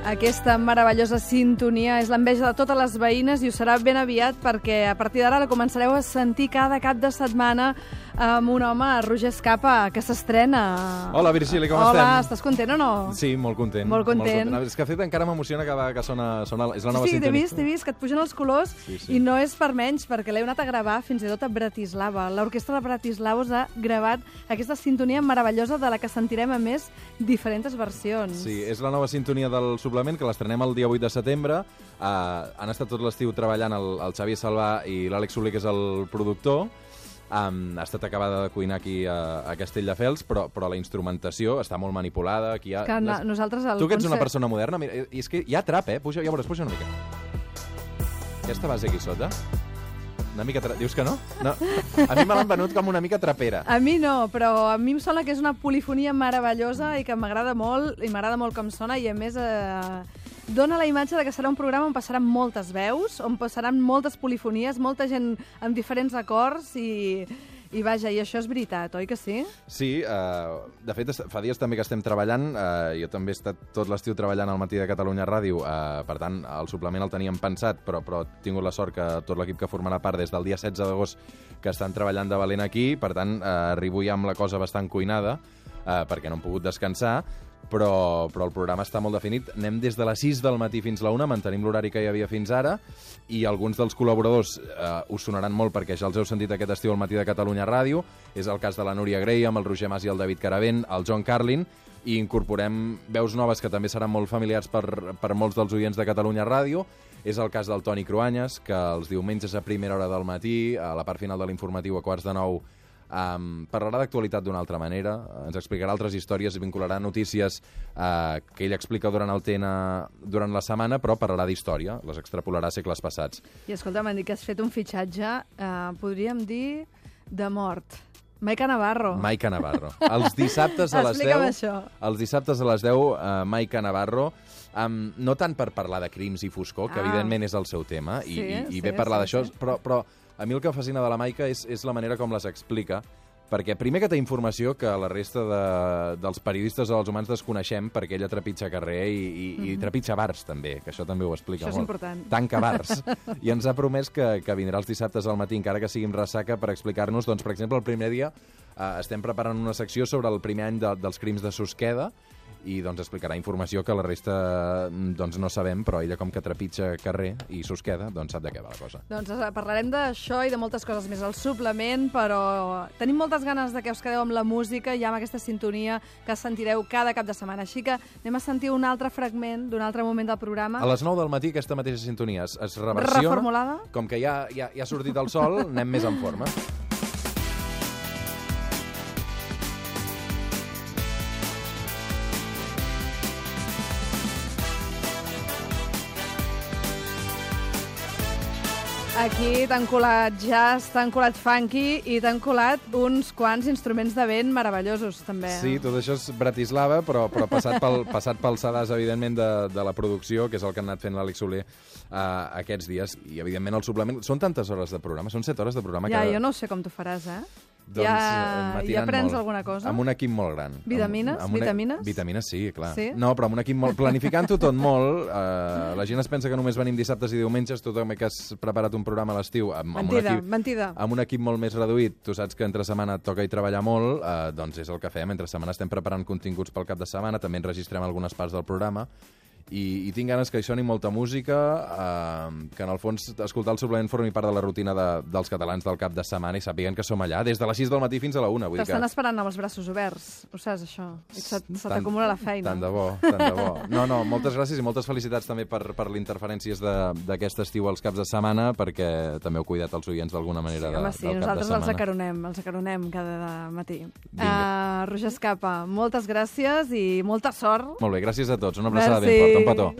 Aquesta meravellosa sintonia és l'enveja de totes les veïnes i ho serà ben aviat perquè a partir d'ara la començareu a sentir cada cap de setmana amb un home, Roger Escapa, que s'estrena. Hola, Virgili, com estem? Hola, estàs content o no? Sí, molt content. Molt content. És que, de fet, encara m'emociona que sona és la nova sintonia. Sí, t'he vist, que et pugen els colors i no és per menys, perquè l'heu anat a gravar fins i tot a Bratislava. L'Orquestra de Bratislava us ha gravat aquesta sintonia meravellosa de la que sentirem, a més, diferents versions. Sí, és la nova sintonia del suplement, que l'estrenem el dia 8 de setembre. Han estat tot l'estiu treballant el Xavier Salvà i l'Àlex Soler, que és el productor. Ha estat acabada de cuinar aquí a Castelldefels, però la instrumentació està molt manipulada. Aquí hi ha... Nosaltres tu que ets una persona moderna, mira, és que hi ha trap, Puja, ja veuràs, puja una mica. Aquesta base aquí sota? Una mica dius que no? No. A mi me l'han venut com una mica trapera. A mi no, però a mi em sembla que és una polifonia meravellosa i que m'agrada molt, i m'agrada molt com sona, i a més dona la imatge de que serà un programa on passaran moltes veus, on passaran moltes polifonies, molta gent amb diferents acords i vaja, i això és veritat, oi que sí? Sí, de fet, fa dies també que estem treballant, jo també he estat tot l'estiu treballant al Matí de Catalunya Ràdio, per tant, el suplement el teníem pensat, però he tingut la sort que tot l'equip que formarà part des del dia 16 d'agost que estan treballant de valent aquí, per tant, arribo ja amb la cosa bastant cuinada, perquè no hem pogut descansar, però el programa està molt definit. Anem des de les 6 del matí fins la 1, mantenim l'horari que hi havia fins ara, i alguns dels col·laboradors us sonaran molt perquè ja els heu sentit aquest estiu al Matí de Catalunya Ràdio. És el cas de la Núria Graham, el Roger Mas i el David Caravent, el John Carlin, i incorporem veus noves que també seran molt familiars per molts dels oients de Catalunya Ràdio. És el cas del Toni Cruanyes, que els diumenges a primera hora del matí, a la part final de l'informatiu a 8:45, parlarà d'actualitat d'una altra manera, ens explicarà altres històries i vincularà notícies que ell explica durant el TN durant la setmana, però parlarà d'història, les extrapolarà a segles passats. I escolta, m'han dit que has fet un fitxatge, podríem dir, de mort. Maica Navarro. Maica Navarro. Els dissabtes a les 10... Explica'm això. Els dissabtes a les 10, Maica Navarro, no tant per parlar de crims i foscor, que evidentment és el seu tema, i ve parlar d'això, però a mi el que em fascina de la Maica és la manera com les explica, perquè primer que té informació que la resta dels periodistes o dels humans desconeixem, perquè ella trepitja carrer i trepitja bars, també, que això també ho explica molt. Això és important. Tanca bars. I ens ha promès que vindrà els dissabtes al matí, encara que sigui amb ressaca, per explicar-nos, doncs, per exemple, el primer dia estem preparant una secció sobre el primer any dels crims de Susqueda, i doncs explicarà informació que la resta doncs no sabem, però ella com que trepitja carrer i Susqueda, doncs sap de què va la cosa. Doncs parlarem d'això i de moltes coses més al suplement, però tenim moltes ganes de que us quedeu amb la música i amb aquesta sintonia que sentireu cada cap de setmana. Així que anem a sentir un altre fragment d'un altre moment del programa. A les 9 del matí aquesta mateixa sintonia es reversiona. Reformulada. Com que ja ha sortit el sol, anem més en forma. Aquí t'han colat jazz, t'han colat funky i t'han colat uns quants instruments de vent meravellosos, també. Sí, tot això és Bratislava, però passat pel sedàs, evidentment, de la producció, que és el que ha anat fent l'Àlex Soler aquests dies. I, evidentment, el suplement... Són tantes hores de programa, són 7 hores de programa. Ja, jo no sé com t'ho faràs, Doncs, ja prens alguna cosa? Amb un equip molt gran. Vitamines? Vitamines? Vitamines, sí, clar. Sí? No, però amb un equip molt... Planificant-ho tot molt. La gent es pensa que només venim dissabtes i diumenges, tothom que has preparat un programa a l'estiu mentida. Amb un equip molt més reduït. Tu saps que entre setmana et toca treballar molt, doncs és el que fem. Entre setmana estem preparant continguts pel cap de setmana, també enregistrem algunes parts del programa, i tinc ganes que hi soni molta música, que en el fons escoltar el suplement formi part de la rutina dels catalans del cap de setmana i sàpiguen que som allà des de les 6 del matí fins a la 1. T'estan esperant amb els braços oberts, ho saps, això? Se t'acumula la feina. Tant de bo, tant de bo. No, moltes gràcies i moltes felicitats també per l'interferències d'aquest estiu als caps de setmana, perquè també heu cuidat els oients d'alguna manera del cap de setmana. Nosaltres els acaronem cada matí. Roger Escapa, moltes gràcies i molta sort. Molt bé, gràcies a tots. Una abraçada ben forta. Un petó.